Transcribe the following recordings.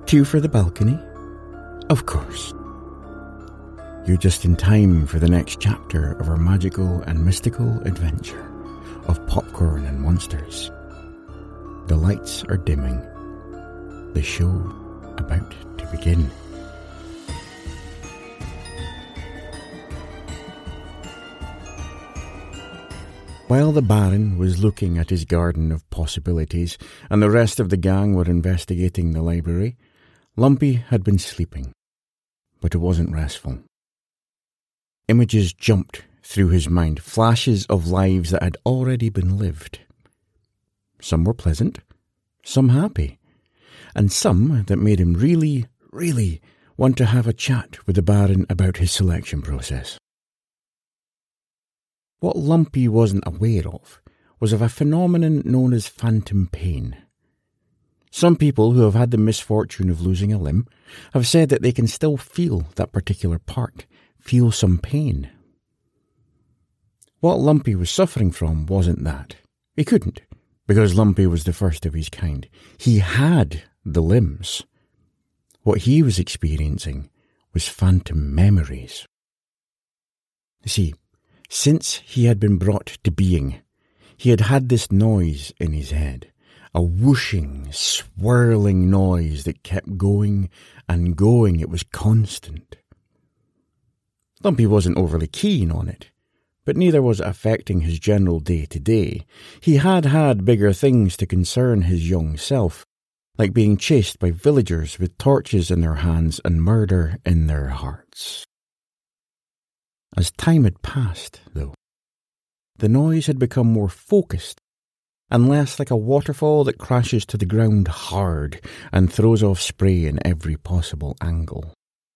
Two for the balcony? Of course. You're just in time for the next chapter of our magical and mystical adventure of popcorn and monsters. The lights are dimming. The show about to begin. While the Baron was looking at his garden of possibilities and the rest of the gang were investigating the library, Lumpy had been sleeping, but it wasn't restful. Images jumped through his mind, flashes of lives that had already been lived. Some were pleasant, some happy, and some that made him really, really want to have a chat with the Baron about his selection process. What Lumpy wasn't aware of was of a phenomenon known as phantom pain. Some people who have had the misfortune of losing a limb have said that they can still feel that particular part, feel some pain. What Lumpy was suffering from wasn't that. He couldn't, because Lumpy was the first of his kind. He had the limbs. What he was experiencing was phantom memories. You see, since he had been brought to being, he had had this noise in his head, a whooshing, swirling noise that kept going and going. It was constant. Lumpy wasn't overly keen on it, but neither was it affecting his general day-to-day. He had had bigger things to concern his young self, like being chased by villagers with torches in their hands and murder in their hearts. As time had passed, though, the noise had become more focused and less like a waterfall that crashes to the ground hard and throws off spray in every possible angle.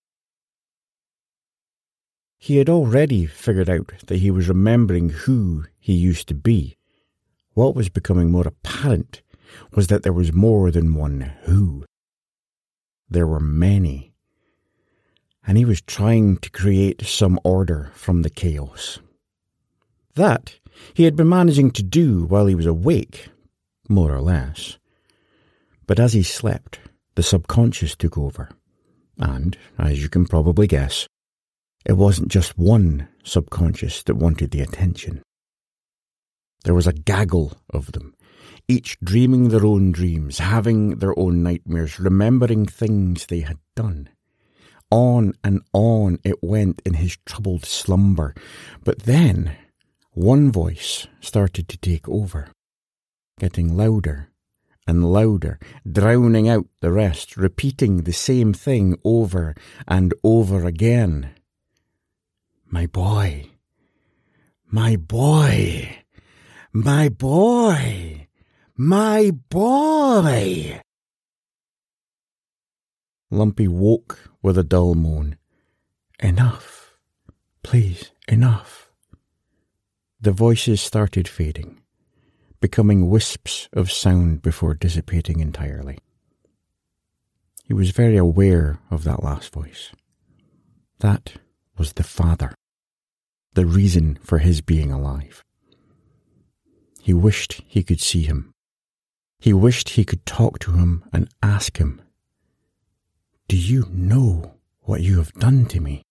He had already figured out that he was remembering who he used to be. What was becoming more apparent was that there was more than one who. There were many. And he was trying to create some order from the chaos. That he had been managing to do while he was awake, more or less. But as he slept, the subconscious took over. And, as you can probably guess, it wasn't just one subconscious that wanted the attention. There was a gaggle of them, each dreaming their own dreams, having their own nightmares, remembering things they had done. On and on it went in his troubled slumber. But then one voice started to take over, getting louder and louder, drowning out the rest, repeating the same thing over and over again. My boy, my boy, my boy, my boy. Lumpy woke with a dull moan. Enough. Please, enough. The voices started fading, becoming wisps of sound before dissipating entirely. He was very aware of that last voice. That was the Father, the reason for his being alive. He wished he could see him. He wished he could talk to him and ask him, "Do you know what you have done to me?"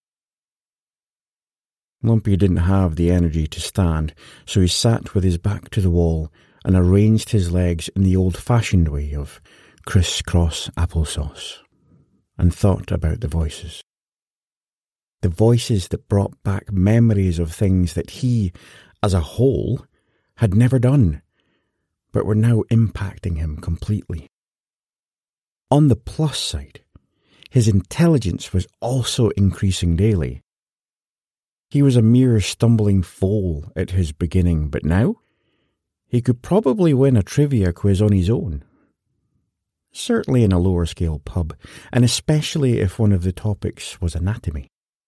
Lumpy didn't have the energy to stand, so he sat with his back to the wall and arranged his legs in the old-fashioned way of criss-cross applesauce, and thought about the voices. The voices that brought back memories of things that he, as a whole, had never done, but were now impacting him completely. On the plus side, his intelligence was also increasing daily. He was a mere stumbling foal at his beginning, but now he could probably win a trivia quiz on his own. Certainly in a lower scale pub, and especially if one of the topics was anatomy.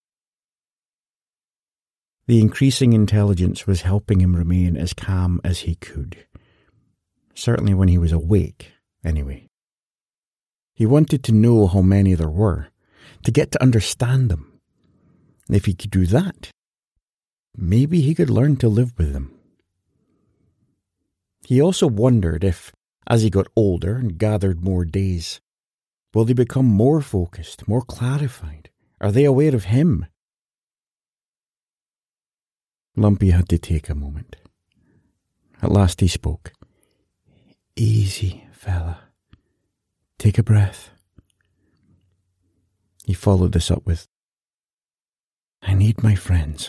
The increasing intelligence was helping him remain as calm as he could. Certainly when he was awake, anyway. He wanted to know how many there were, to get to understand them. And if he could do that, maybe he could learn to live with them. He also wondered if, as he got older and gathered more days, Will they become more focused, more clarified? Are they aware of him? Lumpy had to take a moment. At last he spoke. "Easy, fella. Take a breath." He followed this up with, "I need my friends."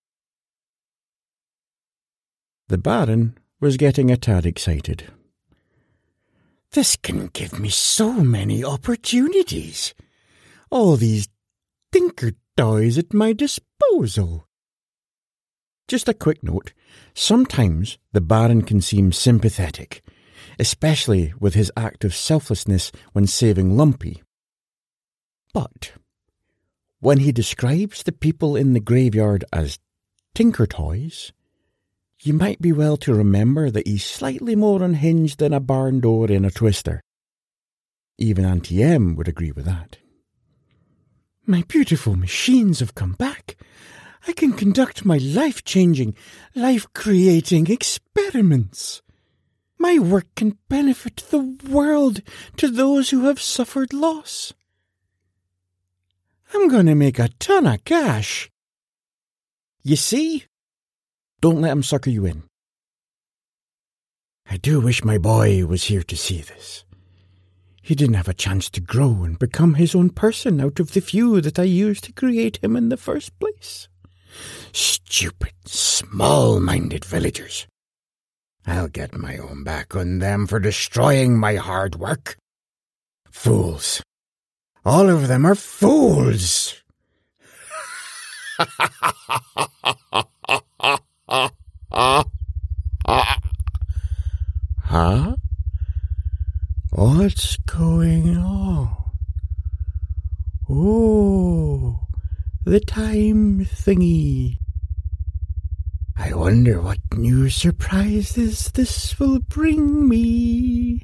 The Baron was getting a tad excited. "This can give me so many opportunities. All these tinker toys at my disposal." Just a quick note, sometimes the Baron can seem sympathetic, especially with his act of selflessness when saving Lumpy. But when he describes the people in the graveyard as tinker toys, you might be well to remember that he's slightly more unhinged than a barn door in a twister. Even Auntie Em would agree with that. "My beautiful machines have come back. I can conduct my life-changing, life-creating experiments. My work can benefit the world to those who have suffered loss. I'm going to make a ton of cash. You see? Don't let him sucker you in. I do wish my boy was here to see this. He didn't have a chance to grow and become his own person out of the few that I used to create him in the first place. Stupid, small-minded villagers. I'll get my own back on them for destroying my hard work. Fools. All of them are fools." Huh? What's going on? Oh, the time thingy. I wonder what new surprises this will bring me.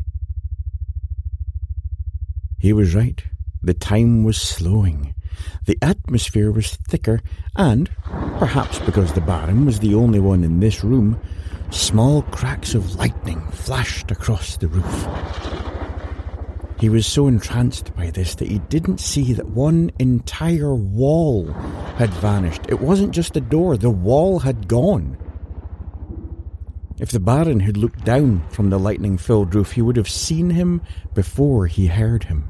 He was right. The time was slowing. The atmosphere was thicker, and, perhaps because the Baron was the only one in this room, small cracks of lightning flashed across the roof. He was so entranced by this that he didn't see that one entire wall had vanished. It wasn't just the door, the wall had gone. If the Baron had looked down from the lightning-filled roof, he would have seen him before he heard him.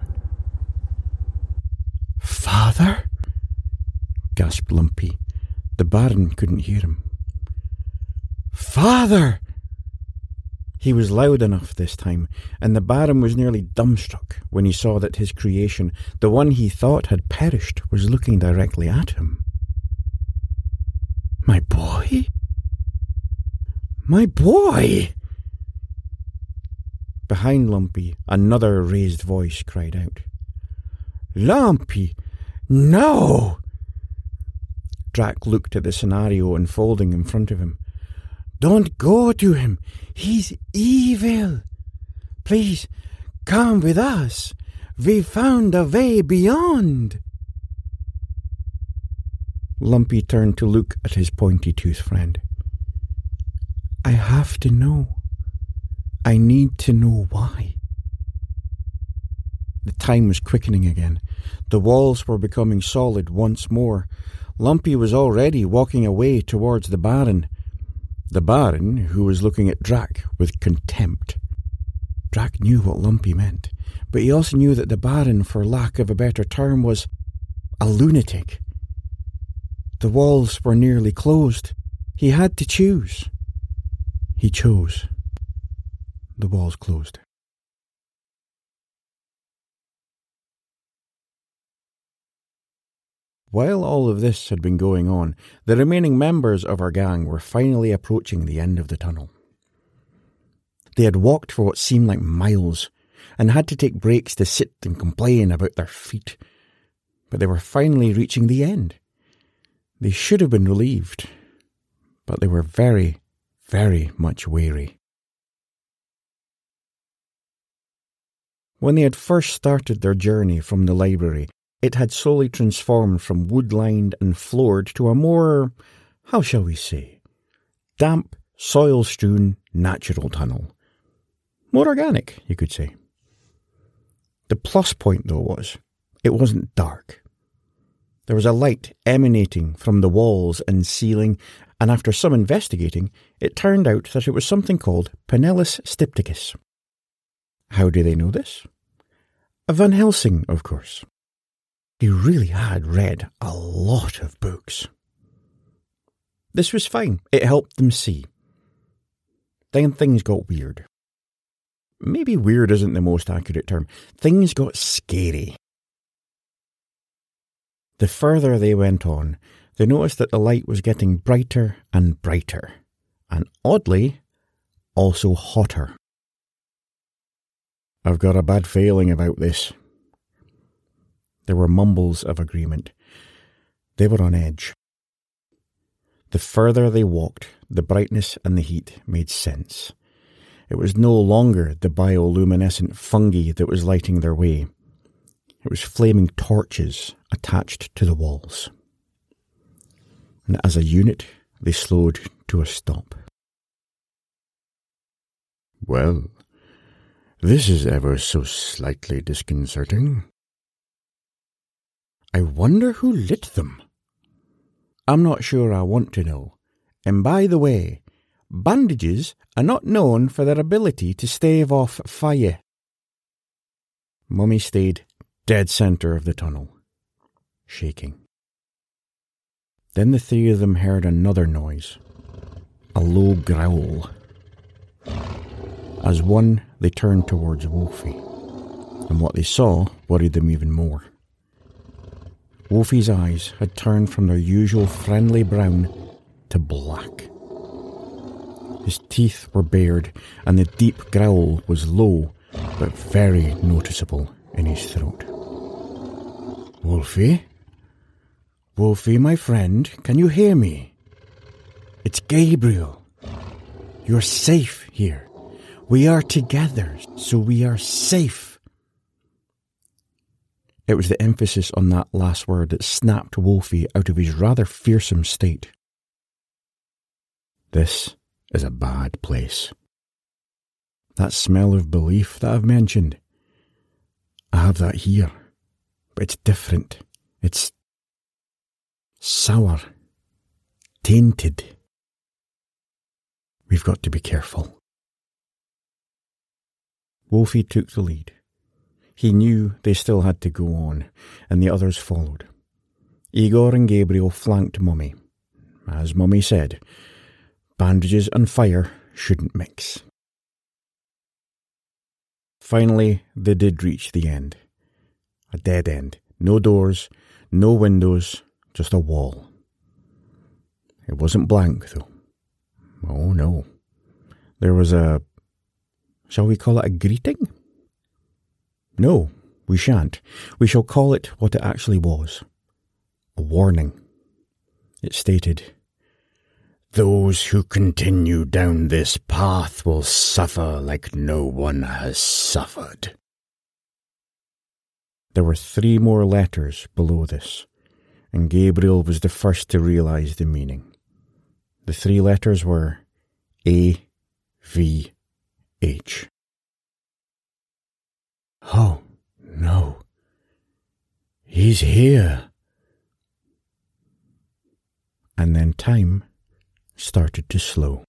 "Father?" gasped Lumpy. The Baron couldn't hear him. "Father!" He was loud enough this time, and the Baron was nearly dumbstruck when he saw that his creation, the one he thought had perished, was looking directly at him. "My boy? My boy!" Behind Lumpy, another raised voice cried out. "Lumpy, no!" Drac looked at the scenario unfolding in front of him. "Don't go to him. He's evil. Please, come with us. We've found a way beyond." Lumpy turned to look at his pointy-toothed friend. "I have to know. I need to know why." The time was quickening again. The walls were becoming solid once more. Lumpy was already walking away towards the Baron. The Baron, who was looking at Drac with contempt. Drac knew what Lumpy meant, but he also knew that the Baron, for lack of a better term, was a lunatic. The walls were nearly closed. He had to choose. He chose. The walls closed. While all of this had been going on, the remaining members of our gang were finally approaching the end of the tunnel. They had walked for what seemed like miles, and had to take breaks to sit and complain about their feet. But they were finally reaching the end. They should have been relieved, but they were very, very much weary. When they had first started their journey from the library, it had slowly transformed from wood-lined and floored to a more, how shall we say, damp, soil-strewn, natural tunnel. More organic, you could say. The plus point, though, was it wasn't dark. There was a light emanating from the walls and ceiling, and after some investigating, it turned out that it was something called Pinellus Stypticus. How do they know this? Van Helsing, of course. He really had read a lot of books. This was fine. It helped them see. Then things got weird. Maybe weird isn't the most accurate term. Things got scary. The further they went on, they noticed that the light was getting brighter and brighter, and oddly, also hotter. I've got a bad feeling about this. There were mumbles of agreement. They were on edge. The further they walked, the brightness and the heat made sense. It was no longer the bioluminescent fungi that was lighting their way. It was flaming torches attached to the walls. And as a unit, they slowed to a stop. Well, this is ever so slightly disconcerting. I wonder who lit them. I'm not sure I want to know. And by the way, bandages are not known for their ability to stave off fire. Mummy stayed dead centre of the tunnel, shaking. Then the three of them heard another noise, a low growl. As one, they turned towards Wolfie, and what they saw worried them even more. Wolfie's eyes had turned from their usual friendly brown to black. His teeth were bared, and the deep growl was low, but very noticeable in his throat. Wolfie? Wolfie, my friend, can you hear me? It's Gabriel. You're safe here. We are together, so we are safe. It was the emphasis on that last word that snapped Wolfie out of his rather fearsome state. This is a bad place. That smell of belief that I've mentioned, I have that here, but it's different. It's sour, tainted. We've got to be careful. Wolfie took the lead. He knew they still had to go on, and the others followed. Igor and Gabriel flanked Mummy. As Mummy said, bandages and fire shouldn't mix. Finally, they did reach the end. A dead end. No doors, no windows, just a wall. It wasn't blank, though. Oh, no. There was shall we call it a greeting? No, we shan't. We shall call it what it actually was. A warning. It stated, "Those who continue down this path will suffer like no one has suffered." There were 3 more letters below this, and Gabriel was the first to realise the meaning. The 3 letters were A-V-H. Oh, no. He's here. And then time started to slow.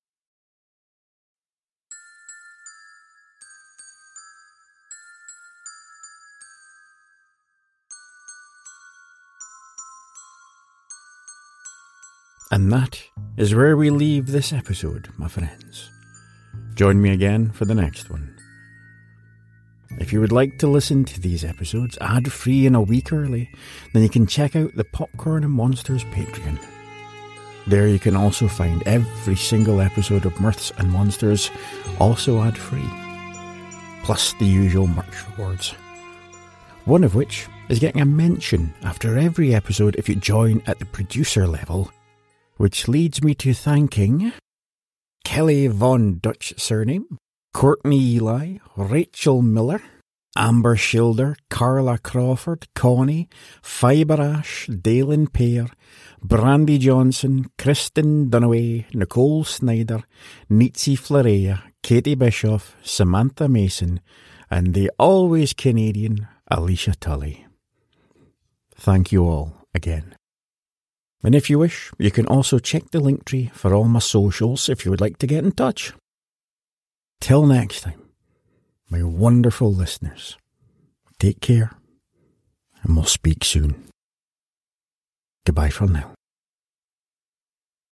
And that is where we leave this episode, my friends. Join me again for the next one. If you would like to listen to these episodes ad-free and a week early, then you can check out the Popcorn and Monsters Patreon. There you can also find every single episode of Myths and Monsters, also ad-free. Plus the usual merch rewards. One of which is getting a mention after every episode if you join at the producer level, which leads me to thanking Kelly Von Dutch surname, Courtney Eli, Rachel Miller, Amber Schilder, Carla Crawford, Connie, Fiber Ash, Dalen Pear, Brandy Johnson, Kristen Dunaway, Nicole Snyder, Nitsi Florea, Katie Bischoff, Samantha Mason, and the always Canadian Alicia Tully. Thank you all again. And if you wish, you can also check the Linktree for all my socials if you would like to get in touch. Till next time, my wonderful listeners, take care, and we'll speak soon. Goodbye for now.